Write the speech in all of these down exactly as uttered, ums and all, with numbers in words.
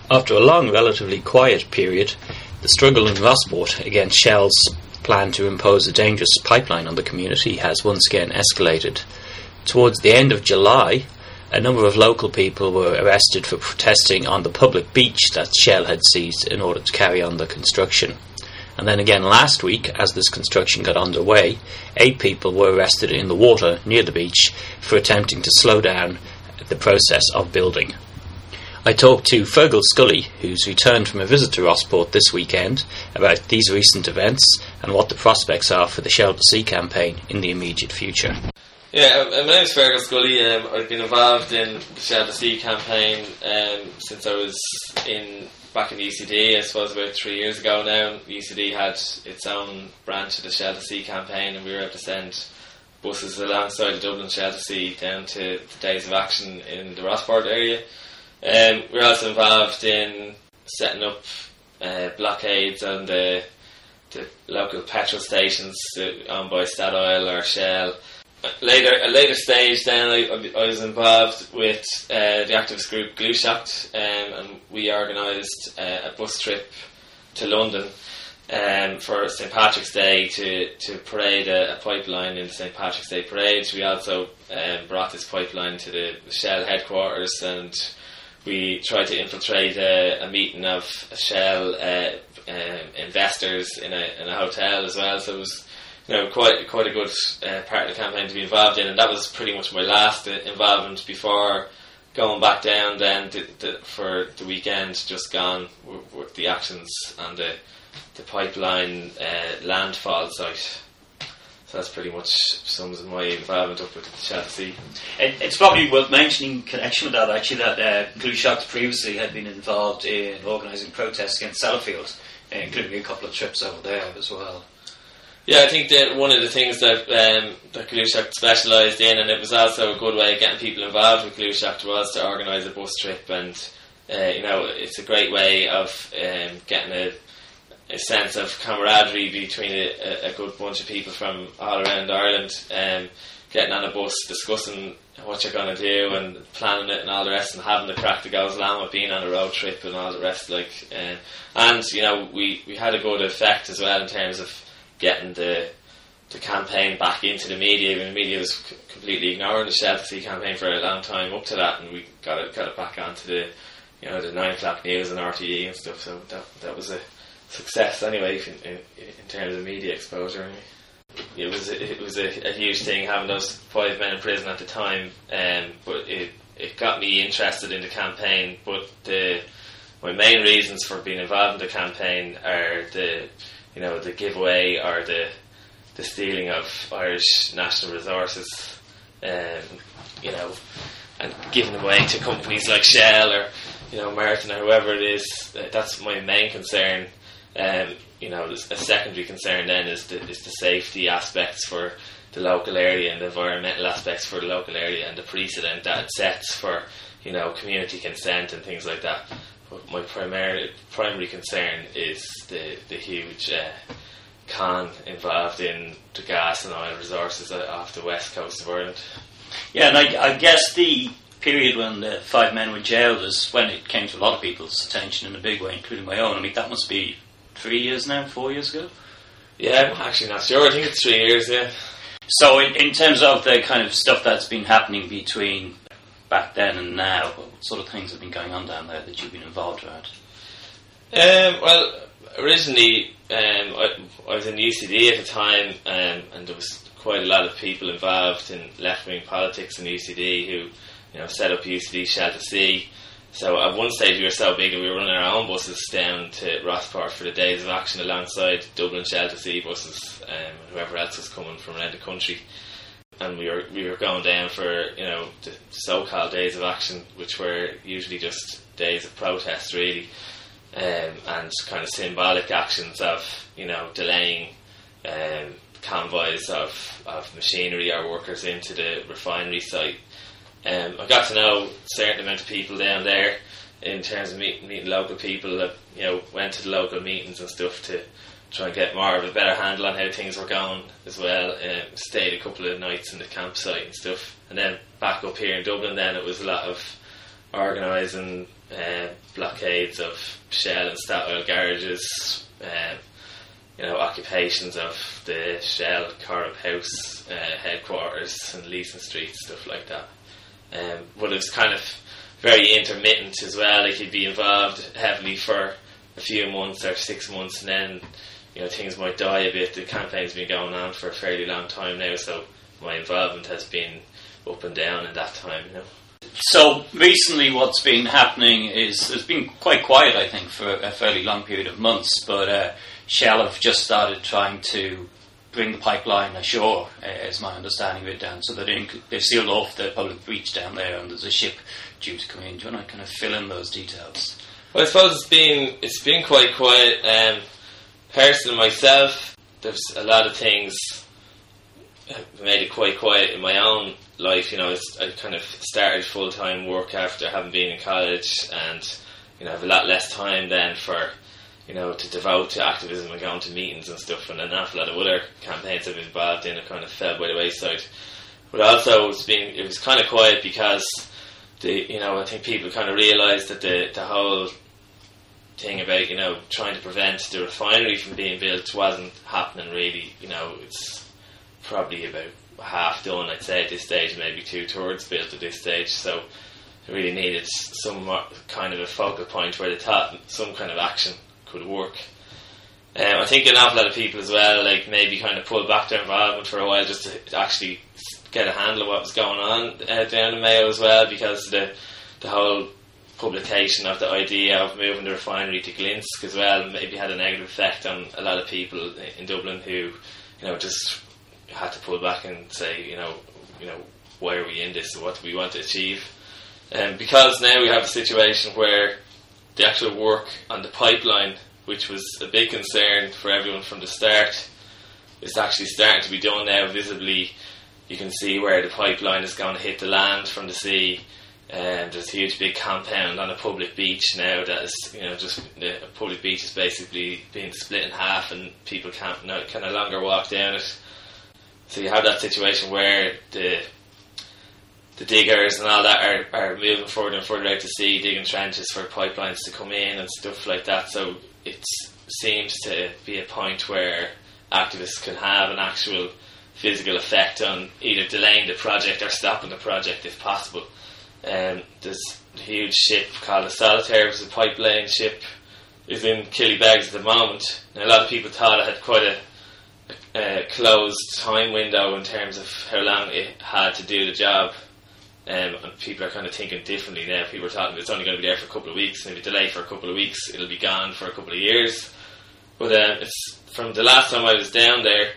After a long, relatively quiet period, the struggle in Rossport against Shell's plan to impose a dangerous pipeline on the community has once again escalated. Towards the end of July, a number of local people were arrested for protesting on the public beach that Shell had seized in order to carry on the construction. And then again last week, as this construction got underway, eight people were arrested in the water near the beach for attempting to slow down the process of building. I talked to Fergal Scully, who's returned from a visit to Rossport this weekend, about these recent events and what the prospects are for the Shell to Sea campaign in the immediate future. Yeah, my name is Fergal Scully. Um, I've been involved in the Shell to Sea campaign um, since I was in back in the U C D, I suppose about three years ago now. The U C D had its own branch of the Shell to Sea campaign, and we were able to send buses alongside the Dublin Shell to Sea down to the days of action in the Rossport area. Um, we're also involved in setting up uh, blockades on the, the local petrol stations uh, owned by Statoil or Shell. Later, a later stage then I, I was involved with uh, the activist group Gluaiseacht, um, and we organised uh, a bus trip to London um, for Saint Patrick's Day to, to parade a, a pipeline in the Saint Patrick's Day parade. We also um, brought this pipeline to the Shell headquarters, and we tried to infiltrate a, a meeting of Shell uh, um, investors in a, in a hotel as well. So it was, you know, quite quite a good uh, part of the campaign to be involved in, and that was pretty much my last uh, involvement before going back down then to, to, for the weekend just gone with, with the actions on the the pipeline uh, landfall site. So that's pretty much sums of my involvement up with the Shell to Sea. It, it's probably worth mentioning in connection with that actually that uh, Gluaiseacht previously had been involved in organising protests against Sellafield, uh, including a couple of trips over there as well. Yeah, I think that one of the things that um, that Gluaiseacht specialised in, and it was also a good way of getting people involved with Gluaiseacht, was to organise a bus trip, and uh, you know, it's a great way of um, getting a, a sense of camaraderie between a, a good bunch of people from all around Ireland, um, getting on a bus, discussing what you're going to do and planning it and all the rest, and having the crack that goes along with being on a road trip and all the rest. Like, uh, and you know, we, we had a good effect as well in terms of getting the the campaign back into the media. I mean, the media was c- completely ignoring the Shell to Sea campaign for a long time up to that, and we got it got it back onto the, you know, the nine o'clock news and R T E and stuff. So that that was a success anyway in, in, in terms of media exposure. Anyway. It was a, it was a, a huge thing having those five men in prison at the time, um, but it it got me interested in the campaign. But the my main reasons for being involved in the campaign are the you know, the giveaway or the the stealing of Irish national resources, um, you know, and giving them away to companies like Shell or, you know, Martin or whoever it is. That's my main concern. Um, you know, a secondary concern then is the, is the safety aspects for the local area and the environmental aspects for the local area and the precedent that it sets for, you know, community consent and things like that. But my primary primary concern is the the huge uh, con involved in the gas and oil resources off the west coast of Ireland. Yeah, and I, I guess the period when the five men were jailed is when it came to a lot of people's attention in a big way, including my own. I mean, that must be three years now, four years ago? Yeah, I'm actually not sure. I think it's three years, yeah. So in, in terms of the kind of stuff that's been happening between back then and now, what sort of things have been going on down there that you've been involved with? Um, well, originally um, I, I was in U C D at the time, um, and there was quite a lot of people involved in left-wing politics in U C D who, you know, set up U C D Shell to Sea. So at one stage we were so big that we were running our own buses down to Rossport for the days of action alongside Dublin Shell to Sea buses, um, and whoever else was coming from around the country. And we were we were going down for, you know, the so-called days of action, which were usually just days of protest, really, um, and kind of symbolic actions of, you know, delaying um, convoys of, of machinery or workers into the refinery site. Um, I got to know a certain amount of people down there in terms of meet, meeting local people that, you know, went to the local meetings and stuff to try and get more of a better handle on how things were going as well. Um, stayed a couple of nights in the campsite and stuff, and then back up here in Dublin then it was a lot of organising uh, blockades of Shell and Statoil garages, uh, you know, occupations of the Shell Corrib House uh, headquarters and Leeson Street, stuff like that. Um, but it was kind of very intermittent as well. Like, he'd be involved heavily for a few months or six months, and then, you know, things might die a bit. The campaign's been going on for a fairly long time now, so my involvement has been up and down in that time, you know. So recently what's been happening is it's been quite quiet, I think, for a fairly long period of months, but uh, Shell have just started trying to bring the pipeline ashore, uh, is my understanding of it, down, so that inc- they've sealed off the public breach down there and there's a ship due to come in. Do you want to kind of fill in those details? Well, I suppose it's been, it's been quite quiet. Um, personally, myself, there's a lot of things have made it quite quiet in my own life. You know, it's, I kind of started full-time work after having been in college, and, you know, I have a lot less time then for, you know, to devote to activism and going to meetings and stuff, and an awful lot of other campaigns I've been involved in have kind of fell by the wayside. But also it's been, it was kind of quiet because the, you know, I think people kind of realised that the, the whole thing about, you know, trying to prevent the refinery from being built wasn't happening really. You know, it's probably about half done, I'd say, at this stage, maybe two thirds built at this stage, so it really needed some kind of a focal point where they thought some kind of action could work. Um, I think an awful lot of people as well, like, maybe kind of pulled back their involvement for a while just to actually get a handle of what was going on uh, down in Mayo as well, because the the whole publication of the idea of moving the refinery to Glinsk as well maybe had a negative effect on a lot of people in Dublin who, you know, just had to pull back and say, you know, you know, why are we in this and what do we want to achieve? Um, because now we have a situation where the actual work on the pipeline, which was a big concern for everyone from the start, is actually starting to be done now visibly. You can see where the pipeline is going to hit the land from the sea. And there's a huge big compound on a public beach now that is, you know, just the public beach is basically being split in half and people can't no, can no longer walk down it. So you have that situation where the the diggers and all that are, are moving further and further out to sea, digging trenches for pipelines to come in and stuff like that. So it seems to be a point where activists can have an actual physical effect on either delaying the project or stopping the project if possible. Um, there's a huge ship called the Solitaire, which is a pipeline ship, is in Killybegs at the moment. Now, a lot of people thought it had quite a, a, a closed time window in terms of how long it had to do the job, um, and people are kind of thinking differently now. People are talking it's only going to be there for a couple of weeks, and if you delay for a couple of weeks it'll be gone for a couple of years. But um, it's from the last time I was down there,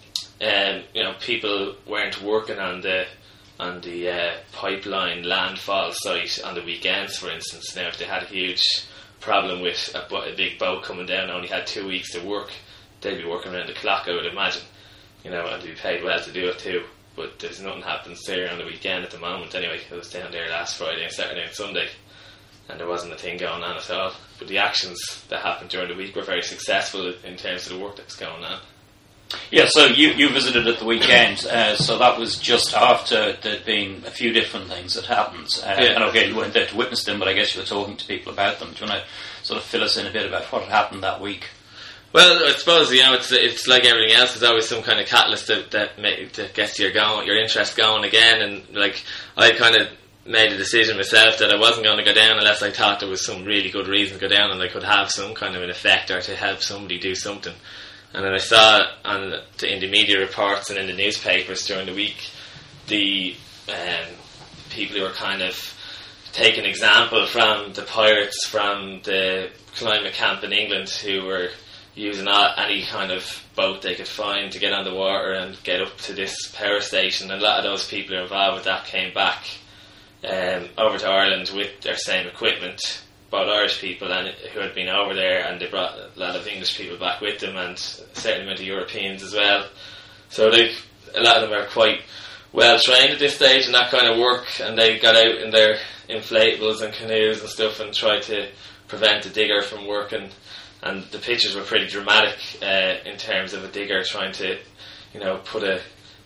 um, you know, people weren't working on the on the uh, pipeline landfall site on the weekends, for instance. Now, if they had a huge problem with a, a big boat coming down and only had two weeks to work, they'd be working around the clock, I would imagine. You know, and they'd be paid well to do it too. But there's nothing happens there on the weekend at the moment anyway. I was down there last Friday and Saturday and Sunday, and there wasn't a thing going on at all. But the actions that happened during the week were very successful in terms of the work that was going on. Yeah, so you, you visited at the weekend, uh, so that was just after there'd been a few different things that happened. Uh, yeah. And okay, you weren't there to witness them, but I guess you were talking to people about them. Do you want to sort of fill us in a bit about what had happened that week? Well, I suppose, you know, it's it's like everything else. There's always some kind of catalyst that that, make, that gets your going, your interest going again. And like, I kind of made a decision myself that I wasn't going to go down unless I thought there was some really good reason to go down and I could have some kind of an effect or to help somebody do something. And then I saw on the, in the media reports and in the newspapers during the week the um, people who were kind of taking example from the pirates from the climate camp in England who were using all, any kind of boat they could find to get on the water and get up to this power station. And a lot of those people who were involved with that came back um, over to Ireland with their same equipment. Both Irish people and who had been over there, and they brought a lot of English people back with them, and a certain amount of Europeans as well. So they, a lot of them are quite well trained at this stage in that kind of work, and they got out in their inflatables and canoes and stuff and tried to prevent the digger from working. And the pictures were pretty dramatic uh, in terms of a digger trying to, you know, put a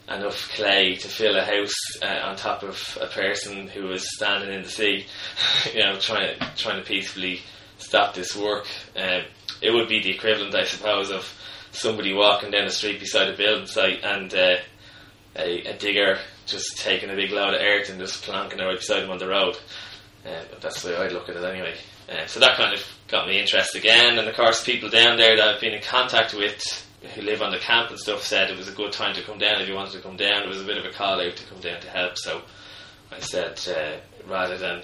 enough clay to fill a house uh, on top of a person who was standing in the sea, you know, trying to, trying to peacefully stop this work. Um, it would be the equivalent, I suppose, of somebody walking down the street beside a building site and uh, a, a digger just taking a big load of earth and just plonking it right beside him on the road. Uh, but that's the way I'd look at it anyway. Uh, so that kind of got me interested again, and of course people down there that I've been in contact with who live on the camp and stuff said it was a good time to come down if you wanted to come down. It was a bit of a call out to come down to help, so I said uh, rather than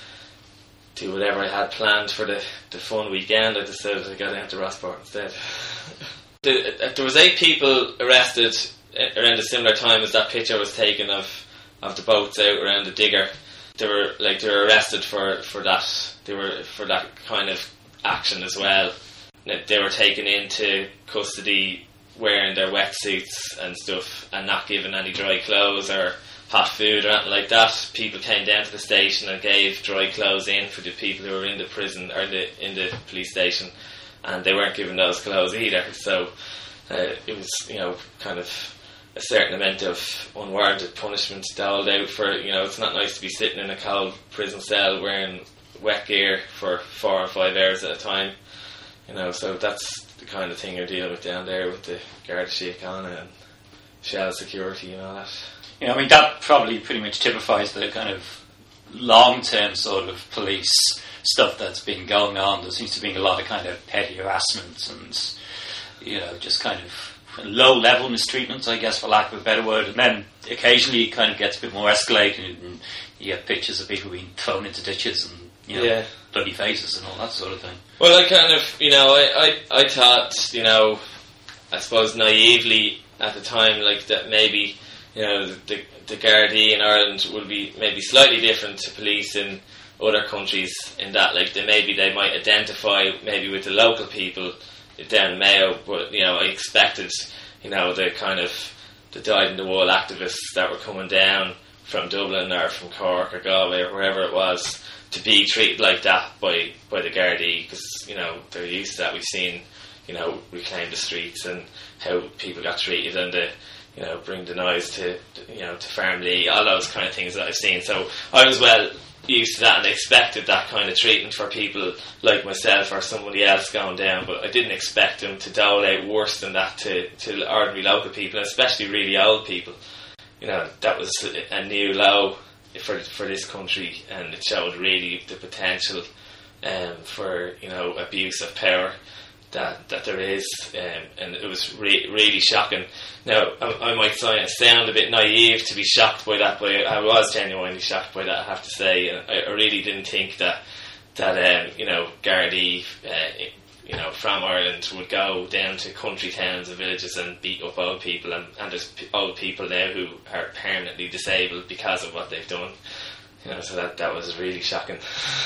do whatever I had planned for the, the fun weekend, I decided to go down to Rossport instead. the, uh, there was eight people arrested around a similar time as that picture was taken of, of the boats out around the digger. They were like they were arrested for, for that they were for that kind of action as well. They were taken into custody wearing their wetsuits and stuff and not given any dry clothes or hot food or anything like that. People came down to the station and gave dry clothes in for the people who were in the prison or the in the police station, and they weren't given those clothes either. So uh, it was, you know, kind of a certain amount of unwarranted punishment doled out for, you know, it's not nice to be sitting in a cold prison cell wearing wet gear for four or five hours at a time. You know, so that's the kind of thing you're dealing with down there with the Garda Síochána and Shell security and all that. Yeah, I mean, that probably pretty much typifies the kind of long-term sort of police stuff that's been going on. There seems to be a lot of kind of petty harassment and, you know, just kind of low-level mistreatment, I guess, for lack of a better word. And then occasionally it kind of gets a bit more escalated and you get pictures of people being thrown into ditches and, you know, yeah. bloody faces and all that sort of thing. Well, I kind of, you know, I, I, I thought, you know, I suppose naively at the time, like, that maybe, you know, the, the Gardaí in Ireland would be maybe slightly different to police in other countries in that, like, they maybe they might identify maybe with the local people down in Mayo, but, you know, I expected, you know, the kind of the dyed-in-the-wool activists that were coming down from Dublin or from Cork or Galway or wherever it was to be treated like that by, by the Gardaí, because, you know, they're used to that. We've seen, you know, Reclaim the Streets and how people got treated and the, you know, Bring the Noise to, you know, to Farmley, all those kind of things that I've seen. So I was well used to that and expected that kind of treatment for people like myself or somebody else going down, but I didn't expect them to dole out worse than that to, to ordinary local people, and especially really old people. You know, that was a new low for for this country, and it showed really the potential um, for, you know, abuse of power that that there is, um, and it was re- really shocking. Now, I, I might sound a bit naive to be shocked by that, but I was genuinely shocked by that, I have to say. And I, I really didn't think that that um, you know, Gardaí, uh, you know, from Ireland would go down to country towns and villages and beat up old people, and, and there's p- old people now who are permanently disabled because of what they've done. You know, so that that was really shocking.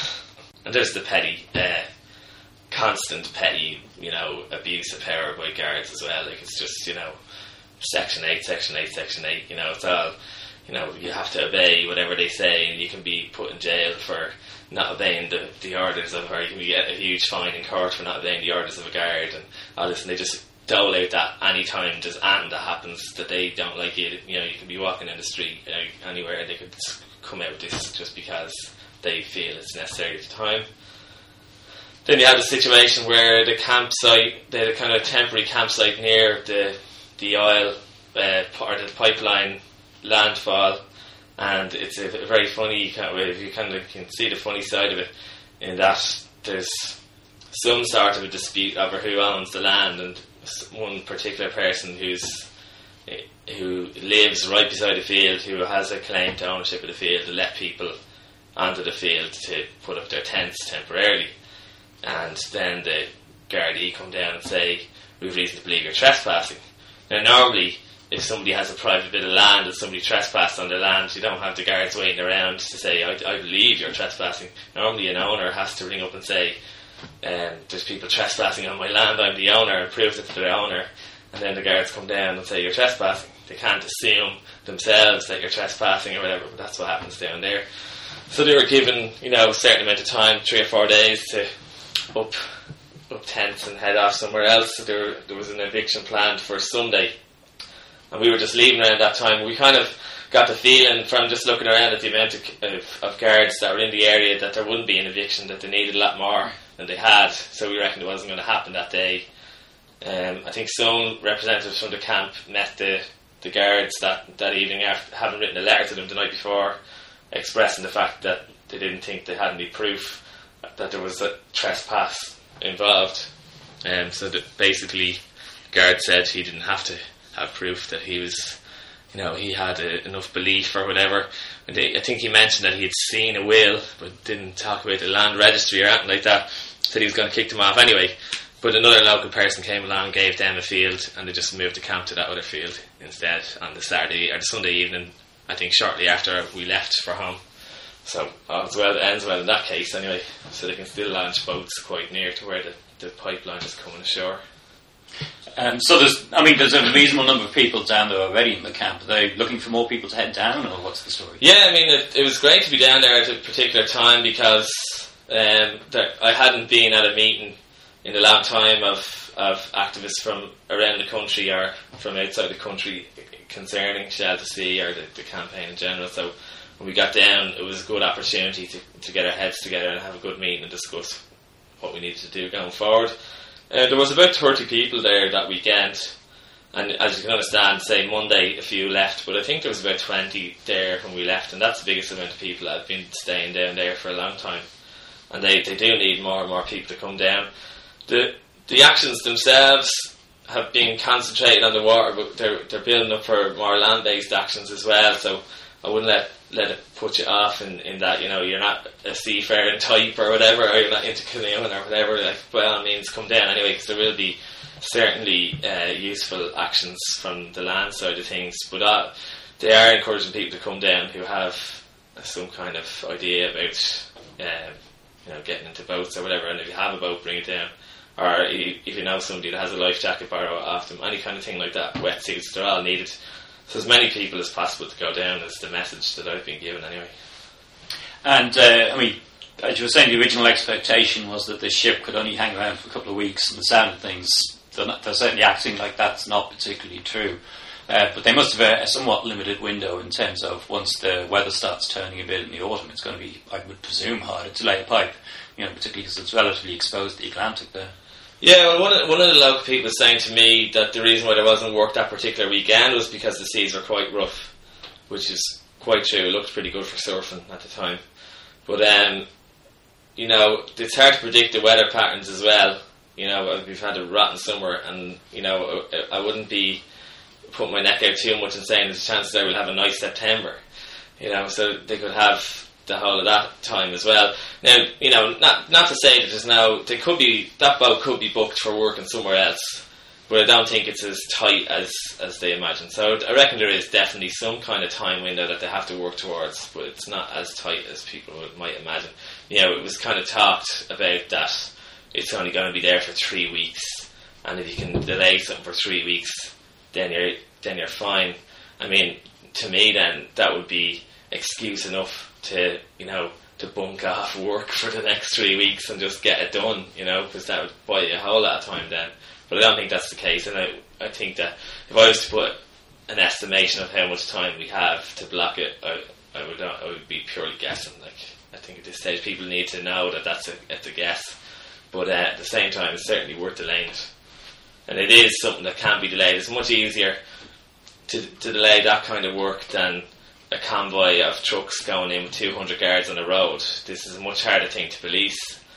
And there's the petty. Uh, constant petty, you know, abuse of power by guards as well. Like, it's just, you know, section eight, section eight, section eight, you know, it's all, you know, you have to obey whatever they say, and you can be put in jail for not obeying the, the orders of, or you can get a huge fine in court for not obeying the orders of a guard and all this, and they just dole out that any time there's anything that happens that they don't like it. You know, you can be walking in the street, you know, anywhere, and they could come out with this just because they feel it's necessary at the time. Then you had a situation where the campsite, they had a kind of temporary campsite near the the oil uh, part of the pipeline landfall, and it's a, a very funny kind of, you kind of can see the funny side of it, in that there's some sort of a dispute over who owns the land, and one particular person who's who lives right beside the field, who has a claim to ownership of the field, to let people onto the field to put up their tents temporarily. And then the Gardaí come down and say, we've reason to believe you're trespassing. Now, normally, if somebody has a private bit of land and somebody trespassed on their land, you don't have the guards waiting around to say, I, I believe you're trespassing. Normally, an owner has to ring up and say, um, there's people trespassing on my land, I'm the owner, and prove it to the owner. And then the guards come down and say, you're trespassing. They can't assume themselves that you're trespassing or whatever, but that's what happens down there. So they were given, you know, a certain amount of time, three or four days, to up up tents and head off somewhere else. So there, there was an eviction planned for Sunday, and we were just leaving around that time. We kind of got the feeling from just looking around at the amount of, of, of guards that were in the area that there wouldn't be an eviction, that they needed a lot more than they had, so we reckoned it wasn't going to happen that day. Um, I think some representatives from the camp met the, the guards that, that evening after having written a letter to them the night before expressing the fact that they didn't think they had any proof that there was a trespass involved. Um, so that basically the guard said he didn't have to have proof, that he was, you know, he had a, enough belief or whatever. And they, I think he mentioned that he had seen a will but didn't talk about the land registry or anything like that. Said he was going to kick them off anyway. But another local person came along, gave them a field, and they just moved the camp to that other field instead on the Saturday or the Sunday evening, I think shortly after we left for home. So all's well that ends well in that case anyway. So they can still launch boats quite near to where the, the pipeline is coming ashore. Um, so there's, I mean, there's a reasonable number of people down there already in the camp. Are they looking for more people to head down, or what's the story? Yeah, I mean, it, it was great to be down there at a particular time because um, there, I hadn't been at a meeting in a long time of, of activists from around the country or from outside the country concerning Shell to Sea or the, the campaign in general. So when we got down, it was a good opportunity to, to get our heads together and have a good meeting and discuss what we needed to do going forward. Uh, there was about thirty people there that weekend, and as you can understand, say Monday a few left, but I think there was about twenty there when we left, and that's the biggest amount of people that have been staying down there for a long time. And they, they do need more and more people to come down. The the actions themselves have been concentrated on the water, but they're they're building up for more land-based actions as well. So I wouldn't let let it put you off in, in that, you know, you're not a seafaring type or whatever, or you're not into canoeing or whatever. Like, by all means, come down anyway, because there will be certainly uh, useful actions from the land side of things. But uh, they are encouraging people to come down who have some kind of idea about, uh, you know, getting into boats or whatever. And if you have a boat, bring it down. Or if you know somebody that has a life jacket, borrow it off them. Any kind of thing like that. Wetsuits, they're all needed. So as many people as possible to go down is the message that I've been given anyway. And, uh, I mean, as you were saying, the original expectation was that the ship could only hang around for a couple of weeks, and the sound of things, they're, not, they're certainly acting like that's not particularly true. Uh, but they must have a, a somewhat limited window in terms of once the weather starts turning a bit in the autumn, it's going to be, I would presume, harder to lay a pipe, you know, particularly because it's relatively exposed to the Atlantic there. Yeah, well, one of, one of the local people was saying to me that the reason why there wasn't work that particular weekend was because the seas were quite rough, which is quite true. It looked pretty good for surfing at the time. But, um, you know, it's hard to predict the weather patterns as well. You know, we've had a rotten summer, and, you know, I, I wouldn't be putting my neck out too much and saying there's a chance that we'll have a nice September. You know, so they could have the whole of that time as well. Now, you know, not not to say that there's no, they could be, that boat could be booked for working somewhere else, but I don't think it's as tight as, as they imagine. So I reckon there is definitely some kind of time window that they have to work towards, but it's not as tight as people would, might imagine. You know, it was kind of talked about that it's only going to be there for three weeks, and if you can delay something for three weeks, then you're then you're fine. I mean, to me then, that would be excuse enough to, you know, to bunk off work for the next three weeks and just get it done, you know, because that would buy you a whole lot of time then. But I don't think that's the case, and I, I think that if I was to put an estimation of how much time we have to block it, I, I would I would be purely guessing. Like, I think at this stage people need to know that that's a, it's a guess, but uh, at the same time it's certainly worth delaying it. And it is something that can be delayed. It's much easier to, to delay that kind of work than a convoy of trucks going in with two hundred guards on the road. This is a much harder thing to police.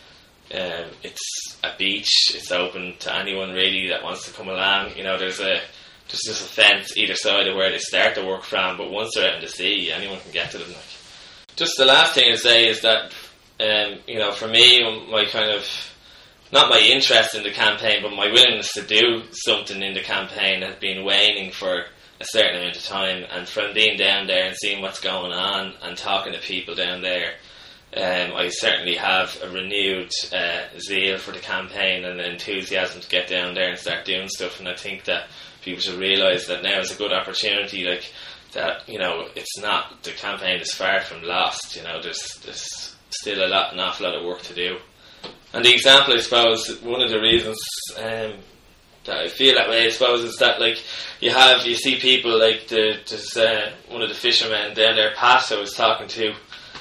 Um, it's a beach. It's open to anyone really that wants to come along. You know, there's a there's just a fence either side of where they start the work from. But once they're out in the sea, anyone can get to them. Like, just the last thing to say is that, um, you know, for me, my kind of, not my interest in the campaign, but my willingness to do something in the campaign has been waning for a certain amount of time, and from being down there and seeing what's going on and talking to people down there, um, I certainly have a renewed uh, zeal for the campaign and enthusiasm to get down there and start doing stuff. And I think that people should realise that now is a good opportunity, like that, you know, it's not, the campaign is far from lost. You know, there's there's still a lot, an awful lot of work to do. And the example, I suppose, one of the reasons um, that I feel that way, I suppose, is that like you have you see people like the there's uh, one of the fishermen down there, Pat, I was talking to.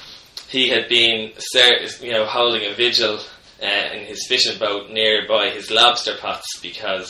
He had been, you know, holding a vigil uh, in his fishing boat nearby his lobster pots because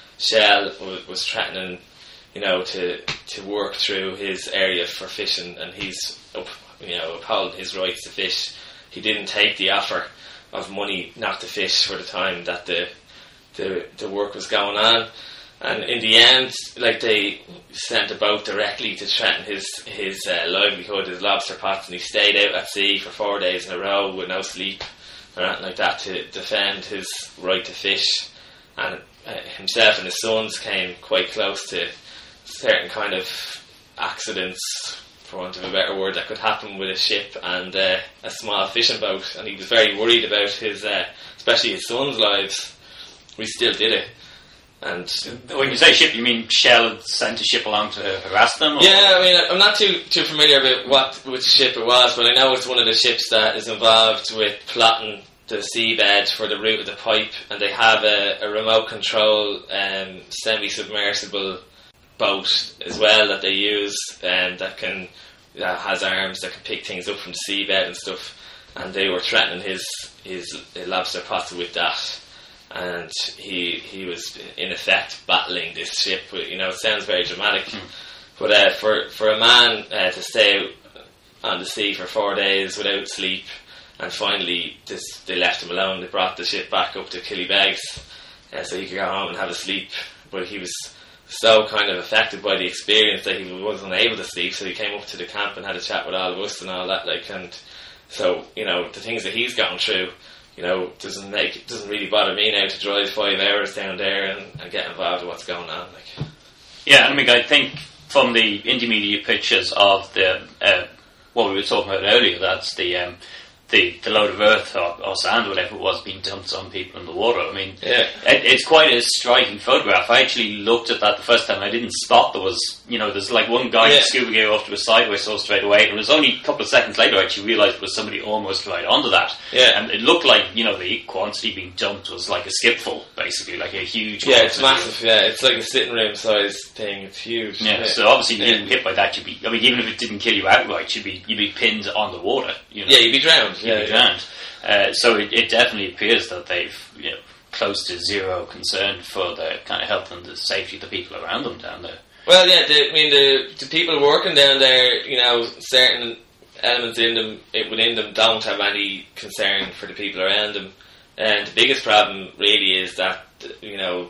Shell w- was threatening, you know, to to work through his area for fishing, and he's up, you know, upholding his rights to fish. He didn't take the offer of money not to fish for the time that the the the work was going on, and in the end, like, they sent a boat directly to threaten his his uh, livelihood, his lobster pots, and he stayed out at sea for four days in a row with no sleep or anything like that to defend his right to fish. And uh, himself and his sons came quite close to certain kind of accidents, for want of a better word, that could happen with a ship and uh, a small fishing boat, and he was very worried about his, uh, especially his sons' lives. We still did it. And when you say ship, you mean Shell had sent a ship along to harass them? Or? Yeah, I mean, I'm not too too familiar with what which ship it was, but I know it's one of the ships that is involved with plotting the seabed for the route of the pipe, and they have a, a remote control um, semi-submersible boat as well that they use, um, that can that has arms that can pick things up from the seabed and stuff. And they were threatening his his lobster pots with that. And he he was in effect battling this ship. You know, it sounds very dramatic, mm. but uh, for for a man uh, to stay on the sea for four days without sleep, and finally this, they left him alone. They brought the ship back up to Killybegs uh, so he could go home and have a sleep. But he was so kind of affected by the experience that he was unable to sleep. So he came up to the camp and had a chat with all of us and all that. Like, and so, you know, the things that he's gone through, you know, doesn't make it doesn't really bother me now to drive five hours down there and, and get involved with what's going on. Like, yeah, I mean, I think from the indie media pictures of the uh, what we were talking about earlier, that's the um, the, the load of earth or, or sand or whatever it was being dumped on people in the water. I mean, yeah. it, it's quite a striking photograph. I actually looked at that the first time. I didn't spot there was, you know, there's like one guy yeah. with scuba gear off to a side where I saw straight away. And it was only a couple of seconds later I actually realised it was somebody almost right onto that. Yeah. And it looked like, you know, the quantity being dumped was like a skipful, basically, like a huge Yeah, quantity. it's massive, yeah. It's like a sitting room size thing. It's huge. Yeah, yeah. so obviously yeah. getting hit by that, you'd be, I mean, even if it didn't kill you outright, you'd be, you'd be pinned on the water. You know? Yeah, you'd be drowned. You'd yeah, be yeah. drowned. Uh, so it, it definitely appears that they've, you know, close to zero concern for the kind of health and the safety of the people around them down there. Well, yeah, the, I mean, the, the people working down there, you know, certain elements in them, it, within them, don't have any concern for the people around them. And the biggest problem really is that, you know,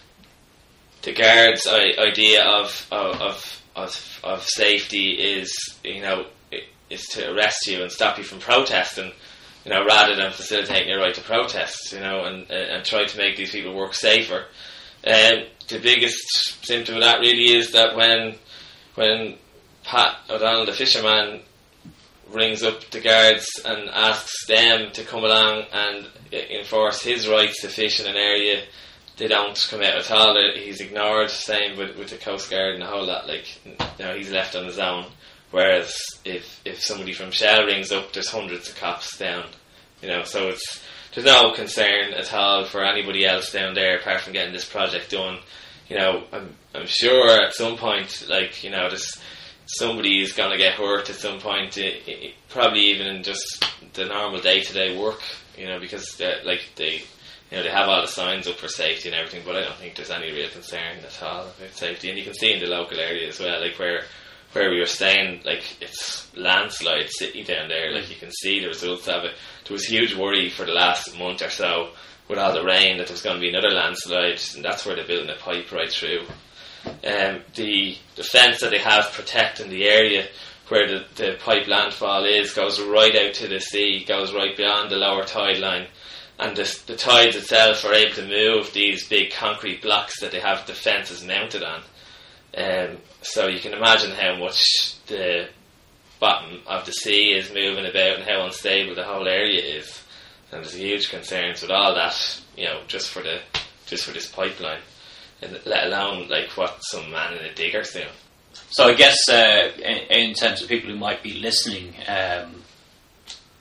the guards' I- idea of, of of of safety is, you know, is to arrest you and stop you from protesting, you know, rather than facilitating your right to protest, you know, and and try to make these people work safer. Um, the biggest symptom of that really is that when when Pat O'Donnell, the fisherman, rings up the guards and asks them to come along and enforce his rights to fish in an area, they don't come out at all. He's ignored. Same with, with the Coast Guard and the whole lot. Like, you know, he's left on his own. Whereas if if somebody from Shell rings up, there's hundreds of cops down. You know, so it's there's no concern at all for anybody else down there apart from getting this project done. You know, I'm I'm sure at some point, like, you know, there's somebody is going to get hurt at some point. It, it, probably even in just the normal day to day work. You know, because like they. You know, they have all the signs up for safety and everything, but I don't think there's any real concern at all about safety. And you can see in the local area as well, like where where we were staying, like it's landslide city down there. Like you can see the results of it. There was huge worry for the last month or so with all the rain that there was going to be another landslide, and that's where they're building a pipe right through. Um, the the fence that they have protecting the area where the, the pipe landfall is goes right out to the sea, goes right beyond the lower tide line. And the, the tides itself are able to move these big concrete blocks that they have the fences mounted on. Um, so you can imagine how much the bottom of the sea is moving about and how unstable the whole area is. And there's huge concerns with all that, you know, just for the just for this pipeline, and let alone like what some man in a digger's doing. So I guess uh, in, in terms of people who might be listening, um,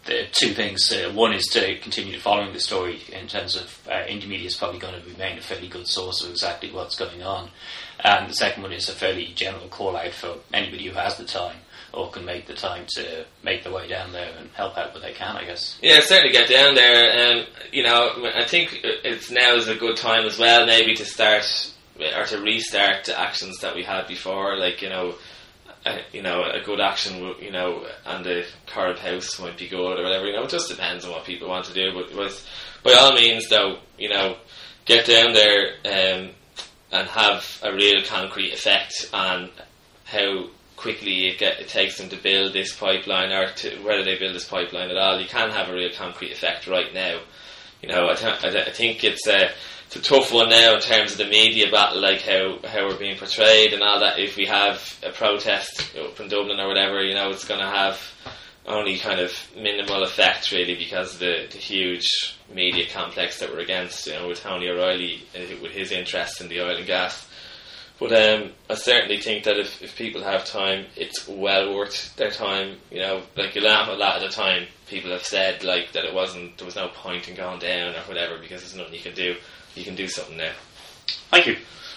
the two things. Uh, one is to continue following the story in terms of uh, Indymedia is probably going to remain a fairly good source of exactly what's going on. And the second one is a fairly general call out for anybody who has the time or can make the time to make their way down there and help out what they can, I guess. Yeah, certainly get down there. And, you know, I think it's now is a good time as well, maybe to start or to restart the actions that we had before. Like, you know, uh, you know, a good action, you know, and the Corrib House might be good or whatever. You know, it just depends on what people want to do. But with, by all means, though, you know, get down there um, and have a real concrete effect on how quickly it, get, it takes them to build this pipeline, or to, whether they build this pipeline at all. You can have a real concrete effect right now. You know, I, th- I, th- I think it's a, it's a tough one now in terms of the media battle, like how, how we're being portrayed and all that. If we have a protest up in Dublin or whatever, you know, it's going to have only kind of minimal effect really, because of the, the huge media complex that we're against, you know, with Tony O'Reilly, uh, with his interest in the oil and gas. But um, I certainly think that if, if people have time, it's well worth their time. You know, like you laugh a lot of the time, people have said like that it wasn't, there was no point in going down or whatever because there's nothing you can do. You can do something now. Thank you.